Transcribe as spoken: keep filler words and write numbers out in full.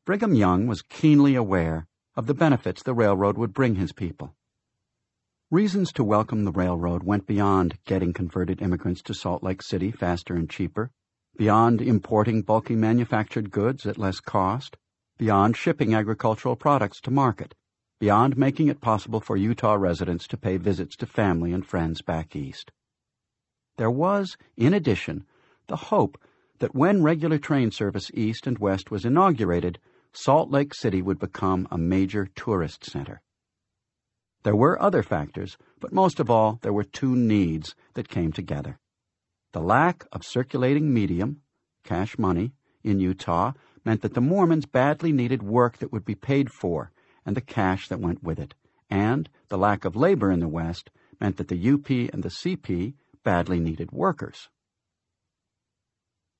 Brigham Young was keenly aware of the benefits the railroad would bring his people. Reasons to welcome the railroad went beyond getting converted immigrants to Salt Lake City faster and cheaper, beyond importing bulky manufactured goods at less cost, beyond shipping agricultural products to market, beyond making it possible for Utah residents to pay visits to family and friends back east. There was, in addition, the hope that when regular train service east and west was inaugurated, Salt Lake City would become a major tourist center. There were other factors, but most of all, there were two needs that came together. The lack of circulating medium, cash money, in Utah meant that the Mormons badly needed work that would be paid for and the cash that went with it, and the lack of labor in the West meant that the U P and the C P badly needed workers.